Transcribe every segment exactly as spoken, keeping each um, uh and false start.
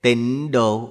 Tịnh độ.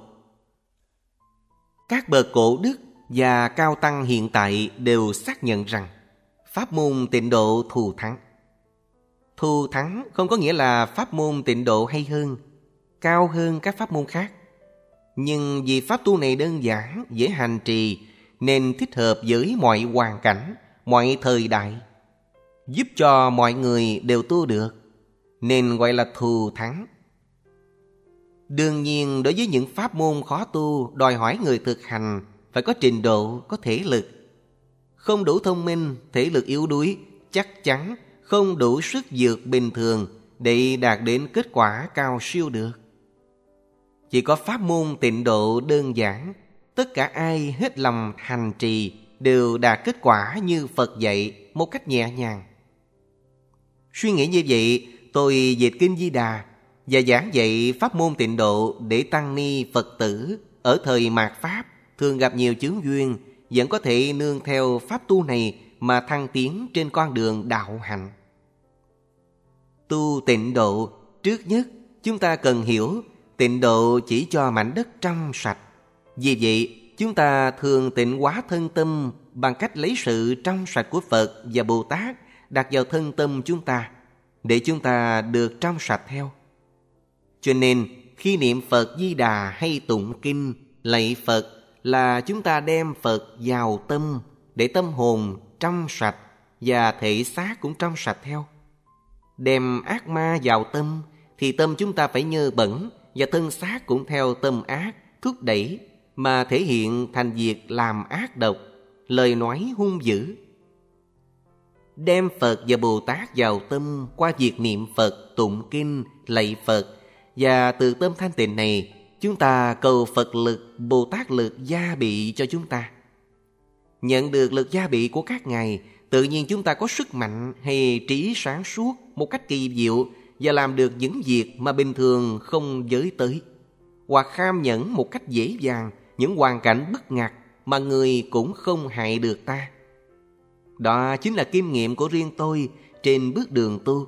Các bậc cổ đức và cao tăng hiện tại đều xác nhận rằng pháp môn tịnh độ thù thắng. Thù thắng không có nghĩa là pháp môn tịnh độ hay hơn, cao hơn các pháp môn khác. Nhưng vì pháp tu này đơn giản, dễ hành trì, nên thích hợp với mọi hoàn cảnh, mọi thời đại, giúp cho mọi người đều tu được, nên gọi là thù thắng. Đương nhiên, đối với những pháp môn khó tu, đòi hỏi người thực hành phải có trình độ, có thể lực. Không đủ thông minh, thể lực yếu đuối, chắc chắn không đủ sức vượt bình thường để đạt đến kết quả cao siêu được. Chỉ có pháp môn tịnh độ đơn giản, tất cả ai hết lòng hành trì đều đạt kết quả như Phật dạy một cách nhẹ nhàng. Suy nghĩ như vậy, tôi dịch Kinh Di Đà và giảng dạy pháp môn tịnh độ để tăng ni Phật tử ở thời mạt Pháp thường gặp nhiều chướng duyên, vẫn có thể nương theo pháp tu này mà thăng tiến trên con đường đạo hạnh. Tu tịnh độ, trước nhất chúng ta cần hiểu tịnh độ chỉ cho mảnh đất trong sạch. Vì vậy, chúng ta thường tịnh hóa thân tâm bằng cách lấy sự trong sạch của Phật và Bồ Tát đặt vào thân tâm chúng ta, để chúng ta được trong sạch theo. Cho nên, khi niệm Phật Di Đà hay tụng kinh, lạy Phật là chúng ta đem Phật vào tâm, để tâm hồn trong sạch và thể xác cũng trong sạch theo. Đem ác ma vào tâm, thì tâm chúng ta phải nhơ bẩn, và thân xác cũng theo tâm ác, thúc đẩy, mà thể hiện thành việc làm ác độc, lời nói hung dữ. Đem Phật và Bồ Tát vào tâm qua việc niệm Phật, tụng kinh, lạy Phật, và từ tâm thanh tịnh này, chúng ta cầu Phật lực, Bồ Tát lực gia bị cho chúng ta. Nhận được lực gia bị của các ngài, tự nhiên chúng ta có sức mạnh hay trí sáng suốt một cách kỳ diệu và làm được những việc mà bình thường không giới tới, hoặc kham nhẫn một cách dễ dàng những hoàn cảnh bức ngặt mà người cũng không hại được ta. Đó chính là kinh nghiệm của riêng tôi trên bước đường tu.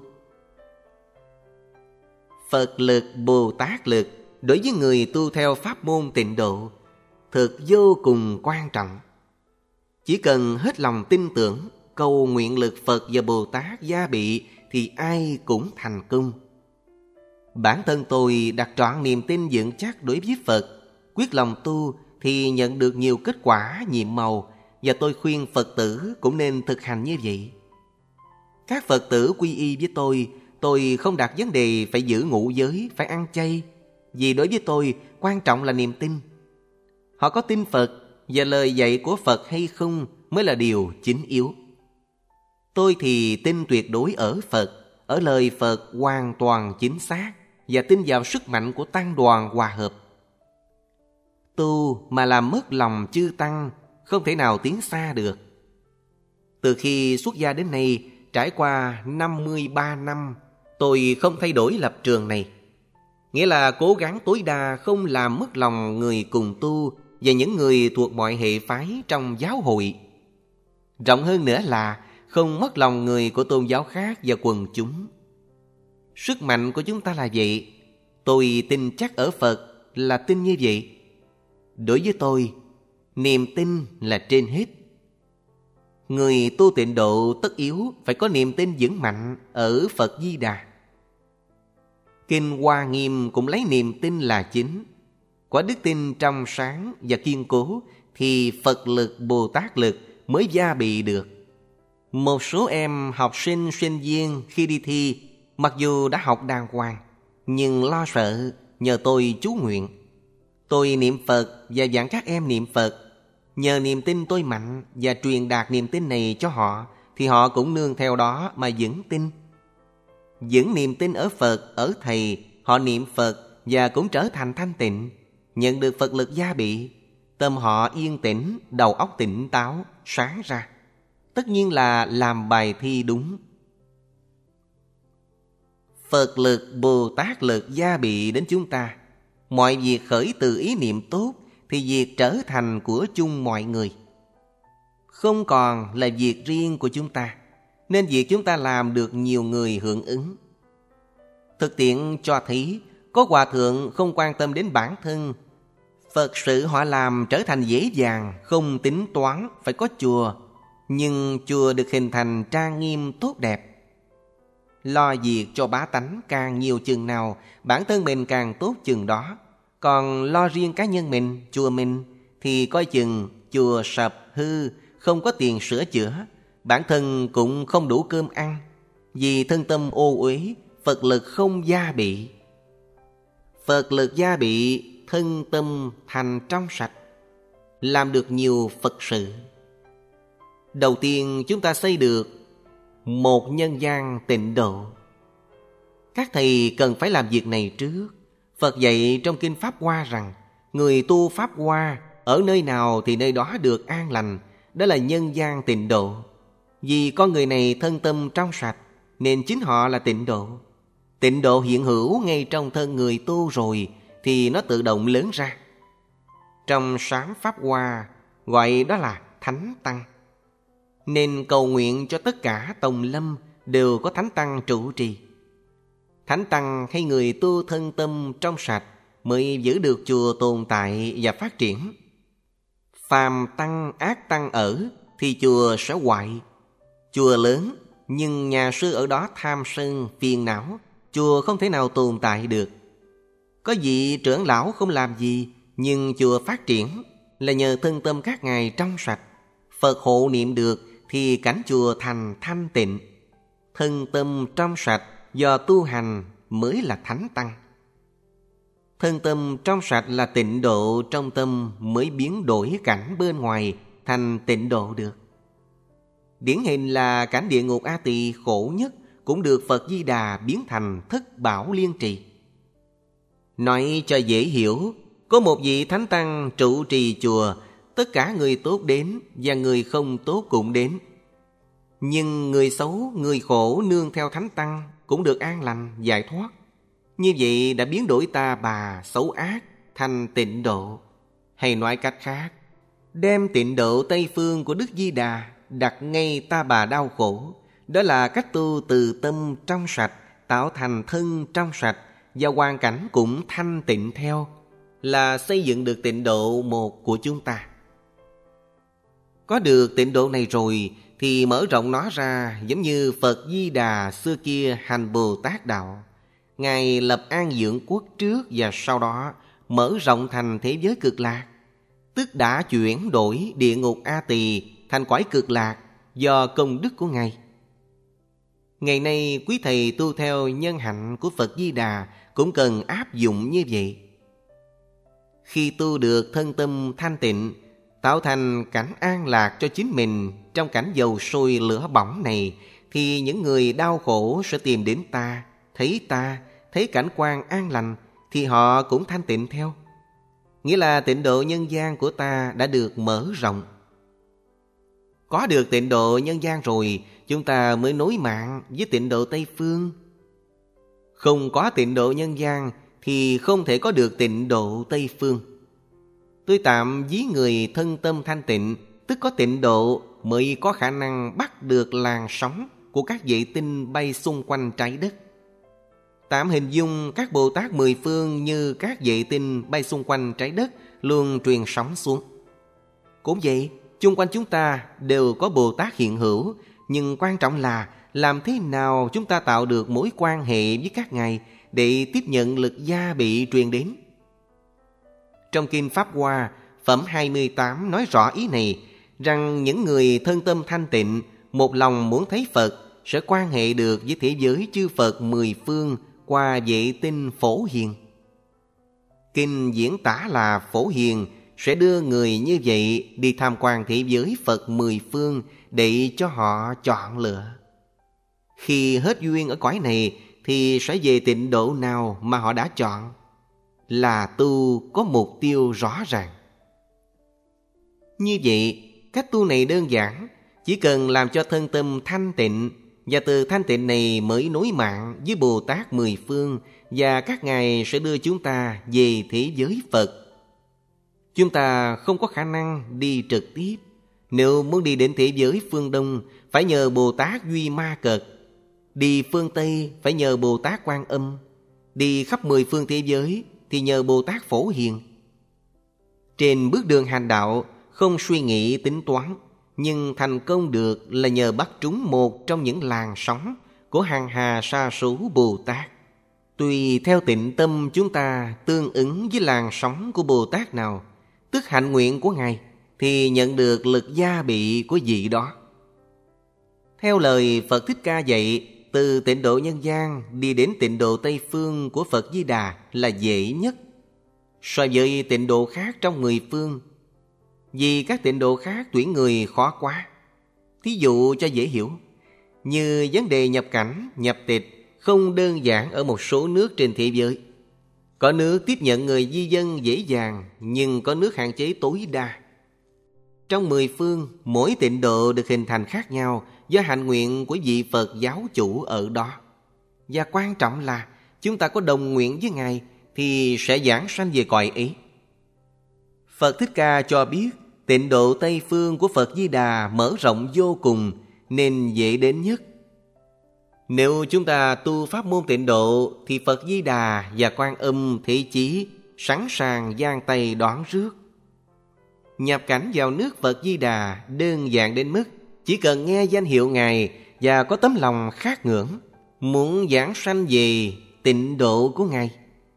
Phật lực, Bồ Tát lực đối với người tu theo pháp môn tịnh độ thực vô cùng quan trọng. Chỉ cần hết lòng tin tưởng, cầu nguyện lực Phật và Bồ Tát gia bị thì ai cũng thành công. Bản thân tôi đặt trọn niềm tin vững chắc đối với Phật, quyết lòng tu thì nhận được nhiều kết quả nhiệm màu, và tôi khuyên Phật tử cũng nên thực hành như vậy. Các Phật tử quy y với tôi, tôi không đặt vấn đề phải giữ ngũ giới, phải ăn chay, vì đối với tôi quan trọng là niềm tin. Họ có tin Phật và lời dạy của Phật hay không mới là điều chính yếu. Tôi thì tin tuyệt đối ở Phật, ở lời Phật hoàn toàn chính xác, và tin vào sức mạnh của tăng đoàn hòa hợp. Tu mà làm mất lòng chư tăng, không thể nào tiến xa được. Từ khi xuất gia đến nay, trải qua năm mươi ba năm, tôi không thay đổi lập trường này. Nghĩa là cố gắng tối đa không làm mất lòng người cùng tu và những người thuộc mọi hệ phái trong giáo hội. Rộng hơn nữa là không mất lòng người của tôn giáo khác và quần chúng. Sức mạnh của chúng ta là vậy. Tôi tin chắc ở Phật là tin như vậy. Đối với tôi, niềm tin là trên hết. Người tu tịnh độ tất yếu phải có niềm tin vững mạnh ở Phật Di Đà. Kinh Hoa Nghiêm cũng lấy niềm tin là chính. Có đức tin trong sáng và kiên cố thì Phật lực, Bồ Tát lực mới gia bị được. Một số em học sinh, sinh viên khi đi thi, mặc dù đã học đàng hoàng, nhưng lo sợ, nhờ tôi chú nguyện. Tôi niệm Phật và dặn các em niệm Phật. Nhờ niềm tin tôi mạnh và truyền đạt niềm tin này cho họ, thì họ cũng nương theo đó mà vững tin. Vững niềm tin ở Phật, ở Thầy, họ niệm Phật và cũng trở thành thanh tịnh, nhận được Phật lực gia bị. Tâm họ yên tĩnh, đầu óc tỉnh táo, sáng ra. Tất nhiên là làm bài thi đúng. Phật lực, Bồ Tát lực gia bị đến chúng ta. Mọi việc khởi từ ý niệm tốt thì việc trở thành của chung mọi người, không còn là việc riêng của chúng ta, nên việc chúng ta làm được nhiều người hưởng ứng. Thực tiễn cho thấy Có hòa thượng không quan tâm đến bản thân. Phật sự họ làm trở thành dễ dàng, không tính toán phải có chùa. Nhưng chùa được hình thành trang nghiêm tốt đẹp. Lo việc cho bá tánh càng nhiều chừng nào, bản thân mình càng tốt chừng đó. Còn lo riêng cá nhân mình, chùa mình, thì coi chừng chùa sập hư, không có tiền sửa chữa, bản thân cũng không đủ cơm ăn. Vì thân tâm ô uế, Phật lực không gia bị. Phật lực gia bị, thân tâm thành trong sạch, làm được nhiều Phật sự. Đầu tiên chúng ta xây được một nhân gian tịnh độ. Các thầy cần phải làm việc này trước. Phật dạy trong Kinh Pháp Hoa rằng người tu Pháp Hoa ở nơi nào thì nơi đó được an lành. Đó là nhân gian tịnh độ. Vì con người này thân tâm trong sạch, nên chính họ là tịnh độ. Tịnh độ hiện hữu ngay trong thân người tu rồi, thì nó tự động lớn ra. Trong sám Pháp Hoa gọi đó là Thánh Tăng. Nên cầu nguyện cho tất cả tông lâm đều có Thánh Tăng trụ trì. Thánh Tăng hay người tu thân tâm trong sạch mới giữ được chùa tồn tại và phát triển. Phàm tăng ác tăng ở thì chùa sẽ hoại. Chùa lớn nhưng nhà sư ở đó tham sân phiền não, chùa không thể nào tồn tại được. Có vị trưởng lão không làm gì, nhưng chùa phát triển là nhờ thân tâm các ngài trong sạch. Phật hộ niệm được thì cảnh chùa thành thanh tịnh. Thân tâm trong sạch do tu hành mới là Thánh Tăng. Thân tâm trong sạch là tịnh độ trong tâm mới biến đổi cảnh bên ngoài thành tịnh độ được. Điển hình là cảnh địa ngục A Tỳ khổ nhất cũng được Phật Di Đà biến thành thất bảo liên trì. Nói cho dễ hiểu, có một vị Thánh Tăng trụ trì chùa, tất cả người tốt đến và người không tốt cũng đến. Nhưng người xấu, người khổ nương theo Thánh Tăng cũng được an lành, giải thoát. Như vậy đã biến đổi ta bà xấu ác thành tịnh độ. Hay nói cách khác, đem tịnh độ Tây Phương của Đức Di Đà đặt ngay ta bà đau khổ. Đó là cách tu từ tâm trong sạch, tạo thành thân trong sạch, và hoàn cảnh cũng thanh tịnh theo, là xây dựng được tịnh độ một của chúng ta. Có được tịnh độ này rồi thì mở rộng nó ra, giống như Phật Di Đà xưa kia hành Bồ Tát đạo. Ngài lập An Dưỡng Quốc trước và sau đó mở rộng thành thế giới cực lạc, tức đã chuyển đổi địa ngục A Tỳ thành cõi cực lạc do công đức của Ngài. Ngày nay quý thầy tu theo nhân hạnh của Phật Di Đà cũng cần áp dụng như vậy. Khi tu được thân tâm thanh tịnh, tạo thành cảnh an lạc cho chính mình trong cảnh dầu sôi lửa bỏng này, thì những người đau khổ sẽ tìm đến ta, thấy ta, thấy cảnh quan an lành, thì họ cũng thanh tịnh theo. Nghĩa là tịnh độ nhân gian của ta đã được mở rộng. Có được tịnh độ nhân gian rồi, chúng ta mới nối mạng với tịnh độ Tây Phương. Không có tịnh độ nhân gian thì không thể có được tịnh độ Tây Phương. Tôi tạm ví người thân tâm thanh tịnh, tức có tịnh độ, mới có khả năng bắt được làn sóng của các vệ tinh bay xung quanh trái đất. Tạm hình dung các Bồ Tát mười phương như các vệ tinh bay xung quanh trái đất luôn truyền sóng xuống. Cũng vậy, chung quanh chúng ta đều có Bồ Tát hiện hữu, nhưng quan trọng là làm thế nào chúng ta tạo được mối quan hệ với các ngài để tiếp nhận lực gia bị truyền đến. Trong Kinh Pháp Hoa, phẩm hai mươi tám nói rõ ý này, rằng những người thân tâm thanh tịnh, một lòng muốn thấy Phật, sẽ quan hệ được với thế giới chư Phật mười phương qua vệ tinh Phổ Hiền. Kinh diễn tả là Phổ Hiền sẽ đưa người như vậy đi tham quan thế giới Phật mười phương để cho họ chọn lựa. Khi hết duyên ở cõi này thì sẽ về tịnh độ nào mà họ đã chọn, là tu có mục tiêu rõ ràng. Như vậy, cách tu này đơn giản, chỉ cần làm cho thân tâm thanh tịnh, và từ thanh tịnh này mới nối mạng với Bồ Tát mười phương, và các ngài sẽ đưa chúng ta về thế giới Phật. Chúng ta không có khả năng đi trực tiếp. Nếu muốn đi đến thế giới phương Đông, phải nhờ Bồ Tát Duy Ma Cật. Đi phương Tây phải nhờ Bồ Tát Quan Âm. đi khắp mười phương thế giới thì nhờ Bồ Tát Phổ Hiền. Trên bước đường hành đạo không suy nghĩ tính toán, nhưng thành công được là nhờ bắt trúng một trong những làn sóng của hàng hà sa số Bồ Tát. Tùy theo tịnh tâm chúng ta tương ứng với làn sóng của Bồ Tát nào, tức hạnh nguyện của Ngài, thì nhận được lực gia bị của vị đó. Theo lời Phật Thích Ca dạy, từ tịnh độ nhân gian đi đến tịnh độ Tây Phương của Phật Di Đà là dễ nhất so với tịnh độ khác trong mười phương. Vì các tịnh độ khác tuyển người khó quá. Thí dụ cho dễ hiểu, như vấn đề nhập cảnh, nhập tịch không đơn giản ở một số nước trên thế giới. Có nước tiếp nhận người di dân dễ dàng, nhưng có nước hạn chế tối đa. Trong mười phương, mỗi tịnh độ được hình thành khác nhau do hạnh nguyện của vị Phật giáo chủ ở đó. Và quan trọng là chúng ta có đồng nguyện với Ngài thì sẽ giảng sanh về cõi ấy. Phật Thích Ca cho biết tịnh độ Tây Phương của Phật Di Đà mở rộng vô cùng nên dễ đến nhất. Nếu chúng ta tu pháp môn tịnh độ thì Phật Di Đà và Quan Âm Thế Chí sẵn sàng giang tay đón rước. Nhập cảnh vào nước Phật Di Đà đơn giản đến mức chỉ cần nghe danh hiệu Ngài và có tấm lòng khát ngưỡng, muốn giảng sanh về tịnh độ của Ngài.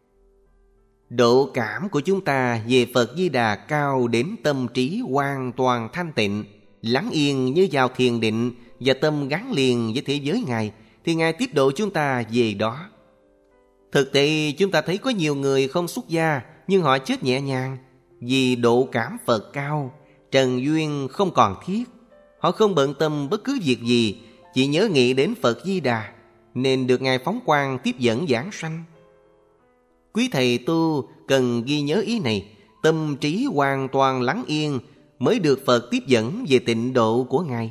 Độ cảm của chúng ta về Phật Di Đà cao đến tâm trí hoàn toàn thanh tịnh, lắng yên như vào thiền định và tâm gắn liền với thế giới Ngài, thì Ngài tiếp độ chúng ta về đó. Thực tế chúng ta thấy có nhiều người không xuất gia nhưng họ chết nhẹ nhàng vì độ cảm Phật cao, trần duyên không còn thiết. Họ không bận tâm bất cứ việc gì, chỉ nhớ nghĩ đến Phật Di Đà, nên được Ngài phóng quang tiếp dẫn giảng sanh. Quý thầy tu cần ghi nhớ ý này, tâm trí hoàn toàn lắng yên mới được Phật tiếp dẫn về tịnh độ của Ngài.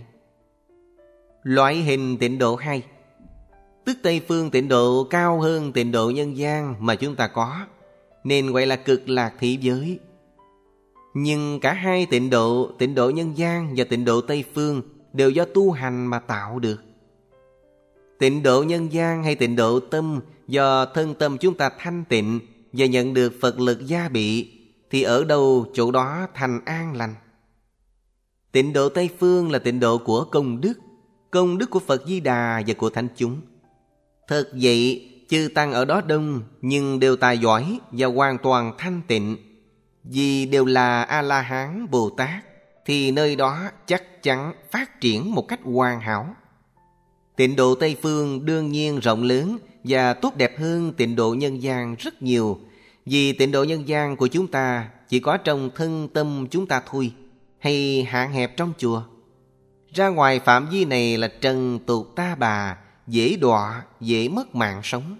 Loại hình tịnh độ hai, tức Tây Phương tịnh độ cao hơn tịnh độ nhân gian mà chúng ta có, nên gọi là cực lạc thị giới. Nhưng cả hai tịnh độ, tịnh độ nhân gian và tịnh độ Tây Phương đều do tu hành mà tạo được. Tịnh độ nhân gian hay tịnh độ tâm do thân tâm chúng ta thanh tịnh và nhận được Phật lực gia bị, thì ở đâu chỗ đó thành an lành. Tịnh độ Tây Phương là tịnh độ của công đức, công đức của Phật Di Đà và của thánh chúng. Thật vậy, chư tăng ở đó đông nhưng đều tài giỏi và hoàn toàn thanh tịnh. Vì đều là A-la-hán Bồ Tát, thì nơi đó chắc chắn phát triển một cách hoàn hảo. Tịnh độ Tây Phương đương nhiên rộng lớn và tốt đẹp hơn tịnh độ nhân gian rất nhiều. Vì tịnh độ nhân gian của chúng ta chỉ có trong thân tâm chúng ta thôi, hay hạn hẹp trong chùa. Ra ngoài phạm vi này là trần tục ta bà, dễ đọa, dễ mất mạng sống.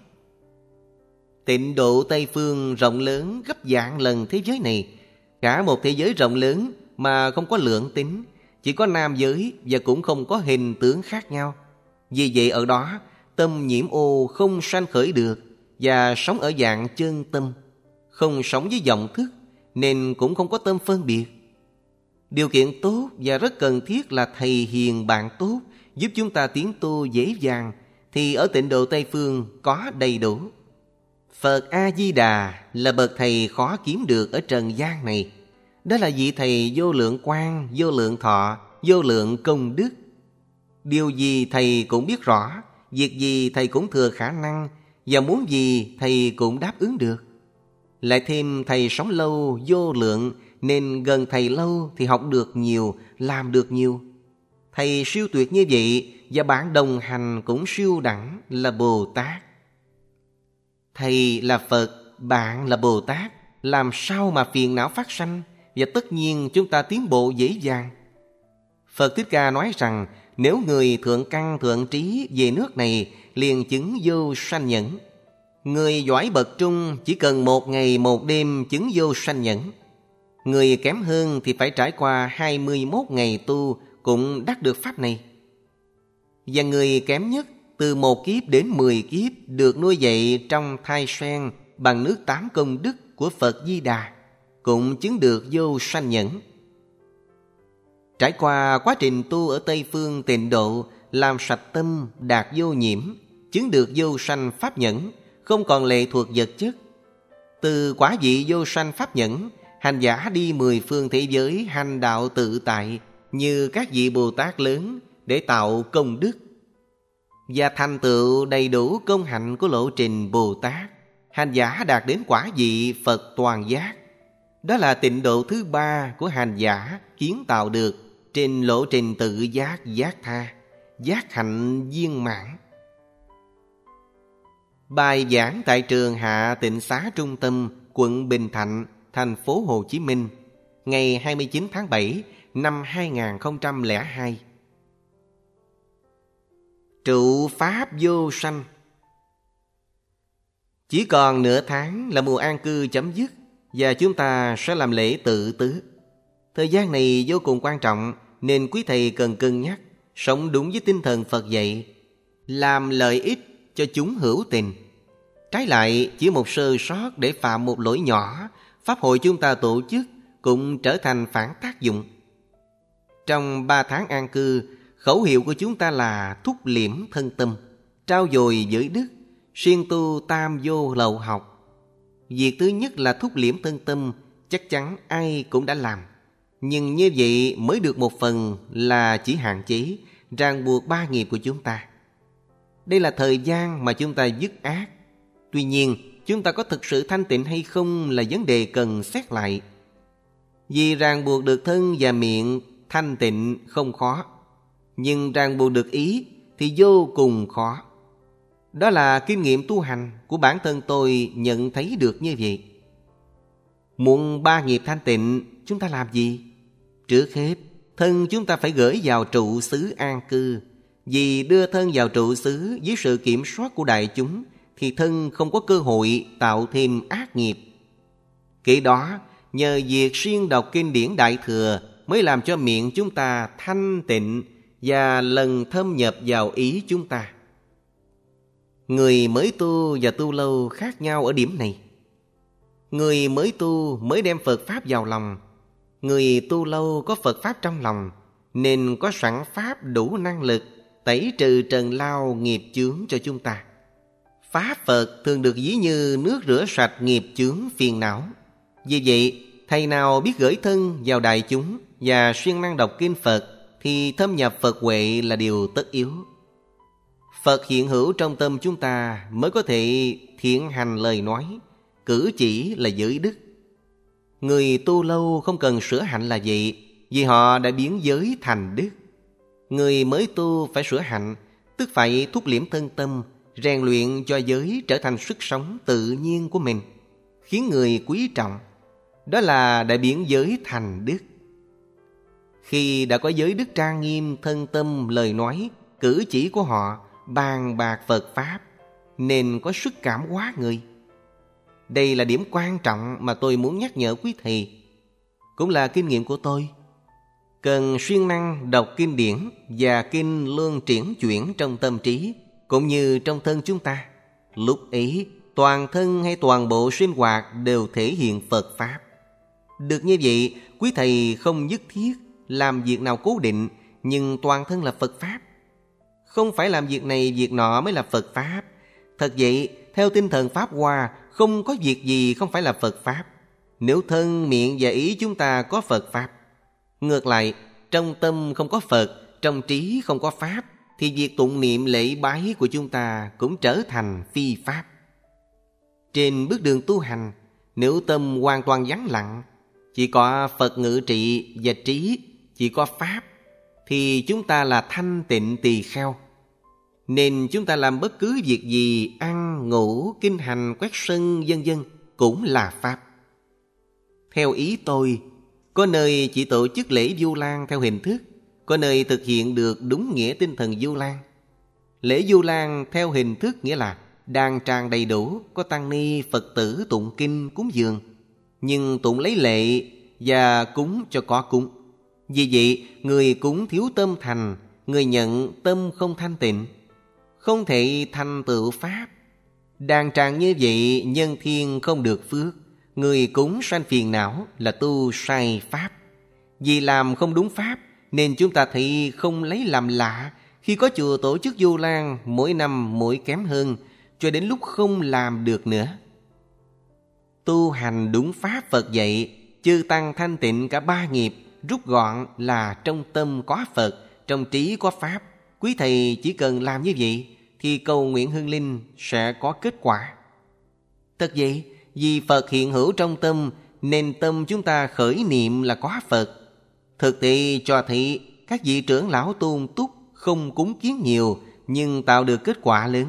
Tịnh độ Tây Phương rộng lớn gấp vạn lần thế giới này. Cả một thế giới rộng lớn mà không có lượng tính, chỉ có nam giới và cũng không có hình tướng khác nhau. Vì vậy ở đó tâm nhiễm ô không sanh khởi được, và sống ở dạng chân tâm, không sống với vọng thức, nên cũng không có tâm phân biệt. Điều kiện tốt và rất cần thiết là thầy hiền bạn tốt giúp chúng ta tiến tu dễ dàng, thì ở tịnh độ Tây Phương có đầy đủ. Phật A-di-đà là bậc thầy khó kiếm được ở trần gian này. Đó là vị thầy vô lượng quang, vô lượng thọ, vô lượng công đức. Điều gì thầy cũng biết rõ, việc gì thầy cũng thừa khả năng, và muốn gì thầy cũng đáp ứng được. Lại thêm thầy sống lâu vô lượng, nên gần thầy lâu thì học được nhiều, làm được nhiều. Thầy siêu tuyệt như vậy, và bạn đồng hành cũng siêu đẳng là Bồ Tát. Thầy là Phật, bạn là Bồ Tát, làm sao mà phiền não phát sanh, và tất nhiên chúng ta tiến bộ dễ dàng. Phật Thích Ca nói rằng nếu người thượng căn thượng trí về nước này liền chứng vô sanh nhẫn. Người giỏi bậc trung chỉ cần một ngày một đêm chứng vô sanh nhẫn. Người kém hơn thì phải trải qua hai mươi mốt ngày tu cũng đắc được pháp này. Và người kém nhất từ một kiếp đến mười kiếp được nuôi dạy trong thai sen bằng nước tám công đức của Phật Di Đà, cũng chứng được vô sanh nhẫn. Trải qua quá trình tu ở Tây Phương tịnh độ, làm sạch tâm, đạt vô nhiễm, chứng được vô sanh pháp nhẫn, không còn lệ thuộc vật chất. Từ quả vị vô sanh pháp nhẫn, hành giả đi mười phương thế giới hành đạo tự tại như các vị Bồ Tát lớn để tạo công đức và thành tựu đầy đủ công hạnh của lộ trình Bồ Tát. Hành giả đạt đến quả vị Phật toàn giác. Đó là tịnh độ thứ ba của hành giả kiến tạo được trên lộ trình tự giác giác tha, giác hạnh viên mãn. Bài giảng tại trường Hạ Tịnh Xá Trung Tâm, quận Bình Thạnh, thành phố Hồ Chí Minh, ngày hai mươi chín tháng bảy năm hai nghìn không trăm lẻ hai. Trụ pháp vô sanh. Chỉ còn nửa tháng là mùa an cư chấm dứt và chúng ta sẽ làm lễ tự tứ. Thời gian này vô cùng quan trọng nên quý thầy cần cân nhắc, sống đúng với tinh thần Phật dạy, làm lợi ích cho chúng hữu tình. Trái lại, chỉ một sơ sót để phạm một lỗi nhỏ, pháp hội chúng ta tổ chức cũng trở thành phản tác dụng. Trong ba tháng an cư, khẩu hiệu của chúng ta là thúc liễm thân tâm, trao dồi giới đức, siêng tu tam vô lậu học. Việc thứ nhất là thúc liễm thân tâm, chắc chắn ai cũng đã làm. Nhưng như vậy mới được một phần là chỉ hạn chế, ràng buộc ba nghiệp của chúng ta. Đây là thời gian mà chúng ta dứt ác. Tuy nhiên, chúng ta có thực sự thanh tịnh hay không là vấn đề cần xét lại. Vì ràng buộc được thân và miệng thanh tịnh không khó, nhưng ràng buộc được ý thì vô cùng khó. Đó là kinh nghiệm tu hành của bản thân tôi nhận thấy được như vậy. Muốn ba nghiệp thanh tịnh, chúng ta làm gì? Trước hết, thân chúng ta phải gửi vào trụ xứ an cư. Vì đưa thân vào trụ xứ dưới sự kiểm soát của đại chúng thì thân không có cơ hội tạo thêm ác nghiệp. Kể đó, nhờ việc siêng đọc kinh điển Đại Thừa mới làm cho miệng chúng ta thanh tịnh và lần thâm nhập vào ý chúng ta. Người mới tu và tu lâu khác nhau ở điểm này. Người mới tu mới đem Phật Pháp vào lòng. Người tu lâu có Phật Pháp trong lòng, nên có sẵn Pháp đủ năng lực tẩy trừ trần lao nghiệp chướng cho chúng ta. Pháp Phật thường được ví như nước rửa sạch nghiệp chướng phiền não. Vì vậy, thầy nào biết gửi thân vào đại chúng và siêng năng đọc kinh Phật thì thâm nhập Phật huệ là điều tất yếu. Phật hiện hữu trong tâm chúng ta mới có thể thiện hành lời nói, cử chỉ là giới đức. Người tu lâu không cần sửa hạnh là vậy, vì họ đã biến giới thành đức. Người mới tu phải sửa hạnh, tức phải thúc liễm thân tâm, rèn luyện cho giới trở thành sức sống tự nhiên của mình, khiến người quý trọng. Đó là đã biến giới thành đức. Khi đã có giới đức trang nghiêm, thân tâm, lời nói, cử chỉ của họ bàn bạc Phật Pháp, nên có sức cảm hóa người. Đây là điểm quan trọng mà tôi muốn nhắc nhở quý thầy, cũng là kinh nghiệm của tôi. Cần siêng năng đọc kinh điển và kinh luân triển chuyển trong tâm trí, cũng như trong thân chúng ta. Lúc ấy, toàn thân hay toàn bộ sinh hoạt đều thể hiện Phật Pháp. Được như vậy, quý thầy không nhất thiết làm việc nào cố định, nhưng toàn thân là Phật Pháp. Không phải làm việc này việc nọ mới là Phật Pháp. Thật vậy, theo tinh thần Pháp Hoa, không có việc gì không phải là Phật Pháp. Nếu thân, miệng và ý chúng ta có Phật Pháp. Ngược lại, trong tâm không có Phật, trong trí không có Pháp, thì việc tụng niệm lễ bái của chúng ta cũng trở thành phi Pháp. Trên bước đường tu hành, nếu tâm hoàn toàn vắng lặng, chỉ có Phật ngự trị và trí, chỉ có Pháp, thì chúng ta là thanh tịnh tỳ kheo. Nên chúng ta làm bất cứ việc gì, ăn, ngủ, kinh hành, quét sân, vân vân cũng là Pháp. Theo ý tôi, có nơi chỉ tổ chức lễ Vu Lan theo hình thức, có nơi thực hiện được đúng nghĩa tinh thần Vu Lan. Lễ Vu Lan theo hình thức nghĩa là đàn tràng đầy đủ, có tăng ni, Phật tử tụng kinh, cúng dường, nhưng tụng lấy lệ và cúng cho có cúng. Vì vậy, người cúng thiếu tâm thành, người nhận tâm không thanh tịnh, không thể thành tựu Pháp. Đàn tràng như vậy, nhân thiên không được phước, người cúng sanh phiền não là tu sai Pháp. Vì làm không đúng Pháp, nên chúng ta thấy không lấy làm lạ khi có chùa tổ chức Vu Lan mỗi năm mỗi kém hơn, cho đến lúc không làm được nữa. Tu hành đúng pháp Phật dạy, chư tăng thanh tịnh cả ba nghiệp, rút gọn là trong tâm có Phật, trong trí có Pháp. Quý thầy chỉ cần làm như vậy thì cầu nguyện hương linh sẽ có kết quả. Thật vậy, vì Phật hiện hữu trong tâm nên tâm chúng ta khởi niệm là có Phật. Thực tế cho thấy các vị trưởng lão tôn túc không cúng kiến nhiều nhưng tạo được kết quả lớn.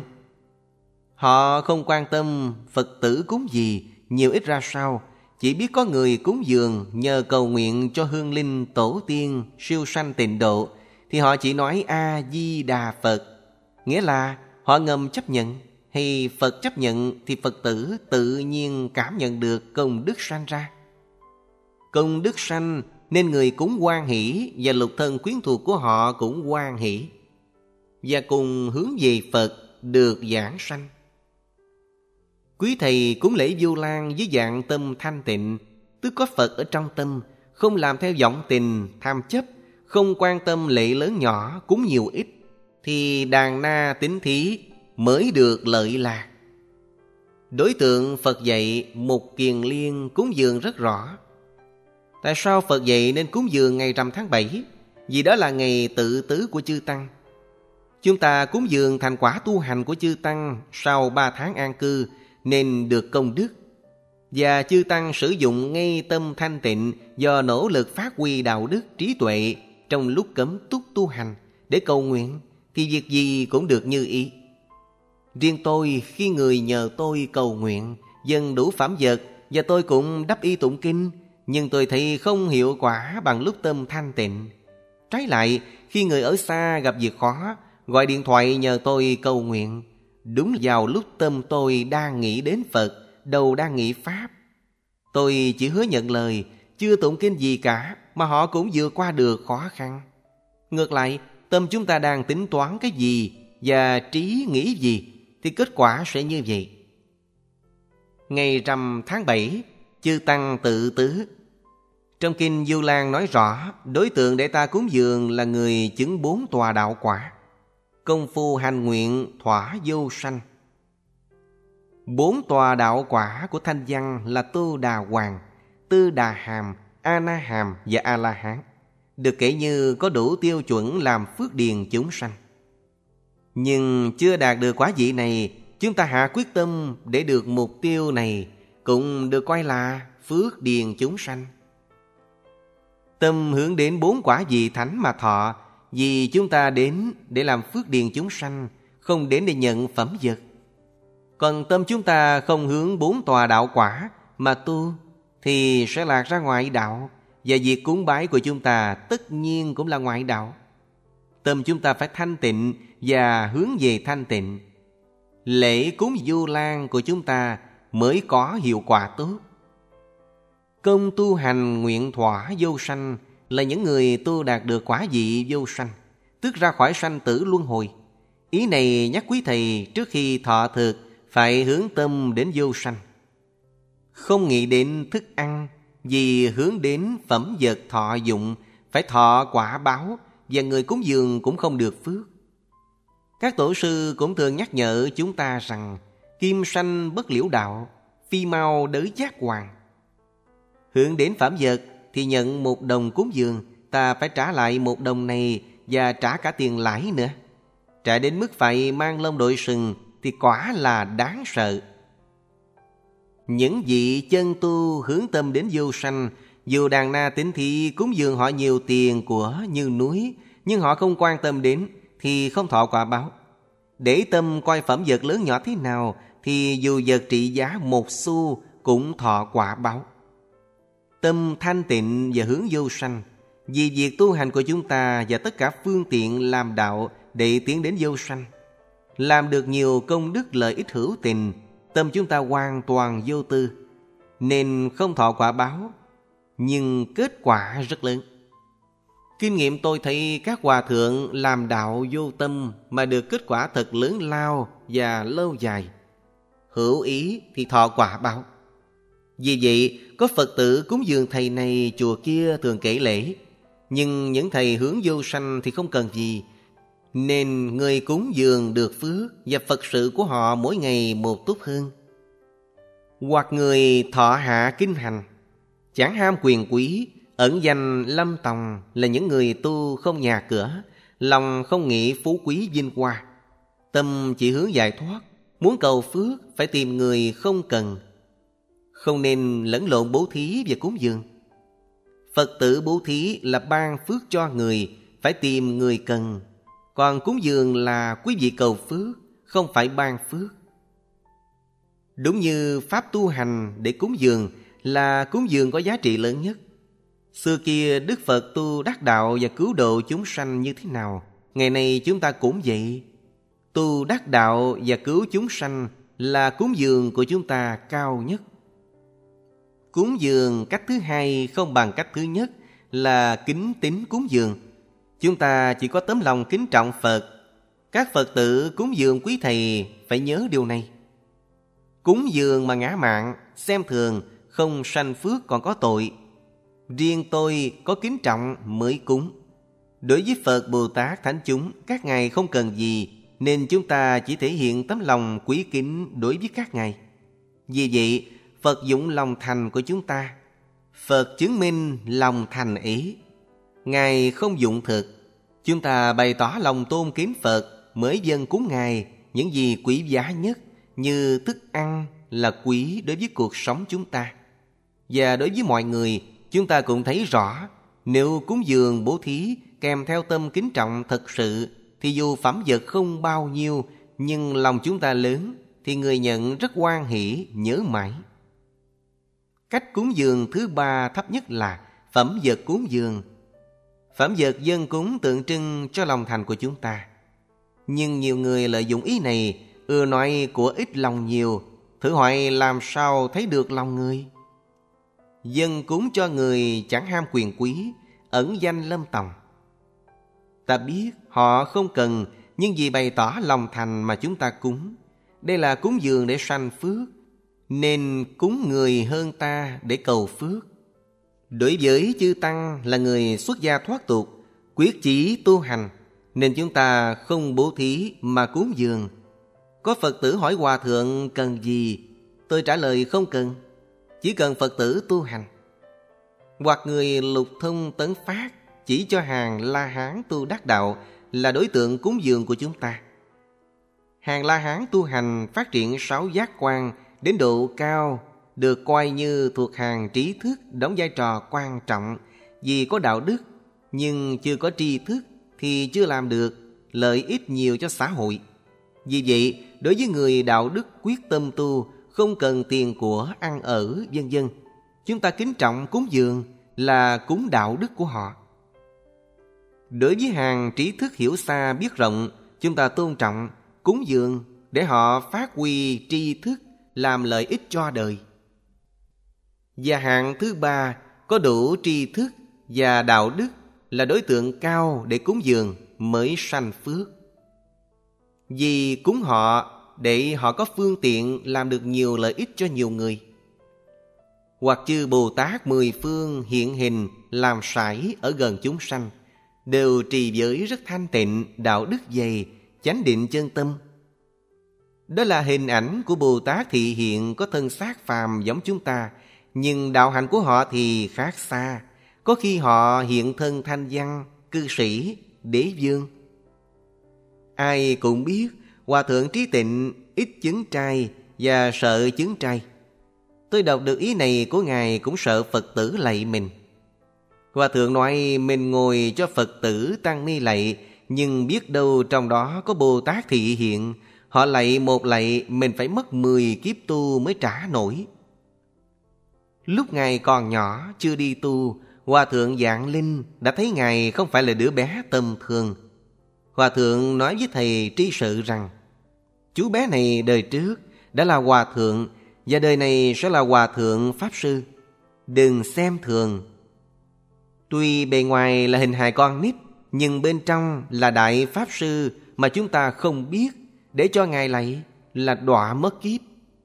Họ không quan tâm Phật tử cúng gì, nhiều ít ra sao, chỉ biết có người cúng dường nhờ cầu nguyện cho hương linh tổ tiên siêu sanh tịnh độ thì họ chỉ nói A-di-đà Phật. Nghĩa là họ ngầm chấp nhận, hay Phật chấp nhận thì Phật tử tự nhiên cảm nhận được công đức sanh ra. Công đức sanh nên người cúng hoan hỷ và lục thân quyến thuộc của họ cũng hoan hỷ, và cùng hướng về Phật được giảng sanh. Quý thầy cúng lễ Vu Lan với dạng tâm thanh tịnh, tức có Phật ở trong tâm, không làm theo vọng tình, tham chấp, không quan tâm lễ lớn nhỏ, cúng nhiều ít, thì đàn na tín thí mới được lợi lạc. Đối tượng Phật dạy Mục Kiền Liên cúng dường rất rõ. Tại sao Phật dạy nên cúng dường ngày rằm tháng bảy? Vì đó là ngày tự tứ của chư Tăng. Chúng ta cúng dường thành quả tu hành của chư Tăng sau ba tháng an cư nên được công đức. Và chư Tăng sử dụng ngay tâm thanh tịnh do nỗ lực phát huy đạo đức trí tuệ trong lúc cấm túc tu hành để cầu nguyện thì việc gì cũng được như ý. Riêng tôi khi người nhờ tôi cầu nguyện dâng đủ phẩm vật và tôi cũng đắp y tụng kinh, nhưng tôi thấy không hiệu quả bằng lúc tâm thanh tịnh. Trái lại, khi người ở xa gặp việc khó gọi điện thoại nhờ tôi cầu nguyện, đúng vào lúc tâm tôi đang nghĩ đến Phật, đầu đang nghĩ Pháp, tôi chỉ hứa nhận lời, chưa tụng kinh gì cả mà họ cũng vượt qua được khó khăn. Ngược lại, tâm chúng ta đang tính toán cái gì và trí nghĩ gì thì kết quả sẽ như vậy. Ngày rằm tháng bảy, chư Tăng tự tứ. Trong kinh Vu Lan nói rõ đối tượng để ta cúng dường là người chứng bốn tòa đạo quả, công phu hành nguyện thỏa vô sanh. Bốn tòa đạo quả của Thanh Văn là Tô Đà Hoàng, Tư Đà Hàm, A Na Hàm và A La Hán, được kể như có đủ tiêu chuẩn làm phước điền chúng sanh. Nhưng chưa đạt được quả vị này, chúng ta hạ quyết tâm để được mục tiêu này cũng được coi là phước điền chúng sanh. Tâm hướng đến bốn quả vị thánh mà thọ, vì chúng ta đến để làm phước điền chúng sanh, không đến để nhận phẩm vật. Còn tâm chúng ta không hướng bốn tòa đạo quả mà tu thì sẽ lạc ra ngoại đạo, và việc cúng bái của chúng ta tất nhiên cũng là ngoại đạo. Tâm chúng ta phải thanh tịnh và hướng về thanh tịnh. Lễ cúng Vu Lan của chúng ta mới có hiệu quả tốt. Công tu hành nguyện thỏa vô sanh là những người tu đạt được quả vị vô sanh, tức ra khỏi sanh tử luân hồi. Ý này nhắc quý thầy trước khi thọ thực phải hướng tâm đến vô sanh. Không nghĩ đến thức ăn, vì hướng đến phẩm vật thọ dụng, phải thọ quả báo, và người cúng dường cũng không được phước. Các tổ sư cũng thường nhắc nhở chúng ta rằng kim sanh bất liễu đạo, phi mau đới giác hoàng. Hướng đến phẩm vật thì nhận một đồng cúng dường, ta phải trả lại một đồng này và trả cả tiền lãi nữa. Trả đến mức phải mang lông đội sừng thì quả là đáng sợ. Những vị chân tu hướng tâm đến vô sanh, dù đàn na tín thị cúng dường họ nhiều tiền của như núi, nhưng họ không quan tâm đến thì không thọ quả báo. Để tâm coi phẩm vật lớn nhỏ thế nào thì dù vật trị giá một xu cũng thọ quả báo. Tâm thanh tịnh và hướng vô sanh, vì việc tu hành của chúng ta và tất cả phương tiện làm đạo để tiến đến vô sanh, làm được nhiều công đức lợi ích hữu tình, tâm chúng ta hoàn toàn vô tư, nên không thọ quả báo, nhưng kết quả rất lớn. Kinh nghiệm tôi thấy các hòa thượng làm đạo vô tâm mà được kết quả thật lớn lao và lâu dài. Hữu ý thì thọ quả báo. Vì vậy, có Phật tử cúng dường thầy này chùa kia thường kể lễ, nhưng những thầy hướng vô sanh thì không cần gì. nên người cúng dường được phước và Phật sự của họ mỗi ngày một tốt hơn. Hoặc người thọ hạ kinh hành, chẳng ham quyền quý, ẩn danh lâm tòng, là những người tu không nhà cửa, lòng không nghĩ phú quý vinh hoa, tâm chỉ hướng giải thoát. Muốn cầu phước phải tìm người không cần. Không nên lẫn lộn bố thí và cúng dường. Phật tử bố thí là ban phước cho người, phải tìm người cần. Còn cúng dường là quý vị cầu phước, không phải ban phước. Đúng như pháp tu hành để cúng dường là cúng dường có giá trị lớn nhất. Xưa kia Đức Phật tu đắc đạo và cứu độ chúng sanh như thế nào, ngày nay chúng ta cũng vậy. Tu đắc đạo và cứu chúng sanh là cúng dường của chúng ta cao nhất. Cúng dường cách thứ hai không bằng cách thứ nhất là kính tín cúng dường. Chúng ta chỉ có tấm lòng kính trọng Phật. Các Phật tử cúng dường quý thầy phải nhớ điều này. Cúng dường mà ngã mạn, xem thường, không sanh phước còn có tội. Riêng tôi có kính trọng mới cúng. Đối với Phật, Bồ Tát, Thánh chúng, các ngài không cần gì, nên chúng ta chỉ thể hiện tấm lòng quý kính đối với các ngài. Vì vậy, Phật dụng lòng thành của chúng ta. Phật chứng minh lòng thành ấy. Ngài không dụng thực. Chúng ta bày tỏ lòng tôn kính Phật mới dâng cúng Ngài những gì quý giá nhất, như thức ăn là quý đối với cuộc sống chúng ta. Và đối với mọi người, chúng ta cũng thấy rõ, nếu cúng dường bố thí kèm theo tâm kính trọng thật sự, thì dù phẩm vật không bao nhiêu, nhưng lòng chúng ta lớn, thì người nhận rất hoan hỷ, nhớ mãi. Cách cúng dường thứ ba thấp nhất là phẩm vật cúng dường. Phẩm vật dâng cúng tượng trưng cho lòng thành của chúng ta. Nhưng nhiều người lợi dụng ý này, ưa nói của ít lòng nhiều. Thử hỏi làm sao thấy được lòng người? Dâng cúng cho người chẳng ham quyền quý, ẩn danh lâm tòng. Ta biết họ không cần, nhưng vì bày tỏ lòng thành mà chúng ta cúng. Đây là cúng dường để sanh phước, nên cúng người hơn ta để cầu phước. Đối với chư Tăng là người xuất gia thoát tục, quyết chí tu hành, nên chúng ta không bố thí mà cúng dường. Có Phật tử hỏi Hòa Thượng cần gì? Tôi trả lời không cần, chỉ cần Phật tử tu hành. Hoặc người lục thông tấn phát chỉ cho hàng La Hán tu đắc đạo là đối tượng cúng dường của chúng ta. Hàng La Hán tu hành phát triển sáu giác quan đến độ cao, được coi như thuộc hàng trí thức, đóng vai trò quan trọng. Vì có đạo đức nhưng chưa có tri thức thì chưa làm được lợi ích nhiều cho xã hội. Vì vậy, đối với người đạo đức quyết tâm tu, không cần tiền của ăn ở vân vân, chúng ta kính trọng cúng dường là cúng đạo đức của họ. Đối với hàng trí thức hiểu xa biết rộng, chúng ta tôn trọng cúng dường để họ phát huy tri thức, làm lợi ích cho đời. Và hạng thứ ba có đủ tri thức và đạo đức là đối tượng cao để cúng dường mới sanh phước. Vì cúng họ để họ có phương tiện làm được nhiều lợi ích cho nhiều người. Hoặc chư Bồ Tát mười phương hiện hình làm sải ở gần chúng sanh, đều trì giới rất thanh tịnh, đạo đức dày, chánh định chân tâm. Đó là hình ảnh của Bồ Tát thị hiện có thân xác phàm giống chúng ta, nhưng đạo hạnh của họ thì khác xa. Có khi họ hiện thân thanh văn, cư sĩ, đế vương. Ai cũng biết Hòa Thượng trí tịnh ít chứng trai và sợ chứng trai. Tôi đọc được ý này của Ngài cũng sợ Phật tử lạy mình. Hòa Thượng nói mình ngồi cho Phật tử tăng ni lạy, nhưng biết đâu trong đó có Bồ Tát thị hiện. Họ lạy một lạy mình phải mất mười kiếp tu mới trả nổi. Lúc Ngài còn nhỏ chưa đi tu, Hòa Thượng Vạn Linh đã thấy Ngài không phải là đứa bé tầm thường. Hòa Thượng nói với thầy Tri Sự rằng chú bé này đời trước đã là Hòa Thượng và đời này sẽ là Hòa Thượng Pháp Sư. Đừng xem thường. Tuy bề ngoài là hình hài con nít, nhưng bên trong là Đại Pháp Sư mà chúng ta không biết, để cho Ngài lạy là đọa mất kiếp.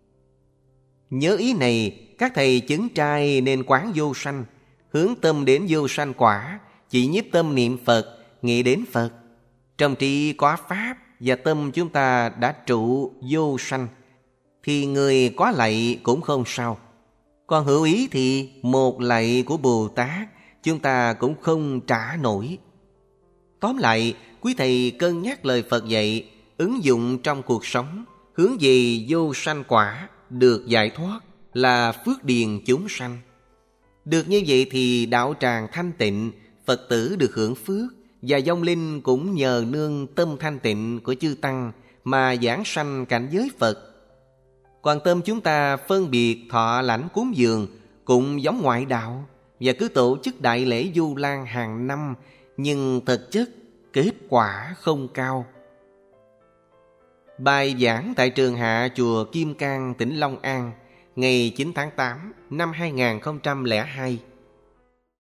Nhớ ý này, các thầy chứng trai nên quán vô sanh, hướng tâm đến vô sanh quả, chỉ nhiếp tâm niệm Phật, nghĩ đến Phật. Trong trí có Pháp và tâm chúng ta đã trụ vô sanh, thì người có lạy cũng không sao. Còn hữu ý thì một lạy của Bồ Tát chúng ta cũng không trả nổi. Tóm lại, quý thầy cân nhắc lời Phật dạy, ứng dụng trong cuộc sống, hướng về vô sanh quả, được giải thoát là phước điền chúng sanh. Được như vậy thì đạo tràng thanh tịnh, Phật tử được hưởng phước, và vong linh cũng nhờ nương tâm thanh tịnh của chư Tăng mà giảng sanh cảnh giới Phật. Còn tâm chúng ta phân biệt thọ lãnh cúng dường cũng giống ngoại đạo, và cứ tổ chức đại lễ Du Lan hàng năm, nhưng thực chất kết quả không cao. Bài giảng tại trường hạ chùa Kim Cang, tỉnh Long An, ngày chín tháng tám năm hai nghìn không trăm lẻ hai.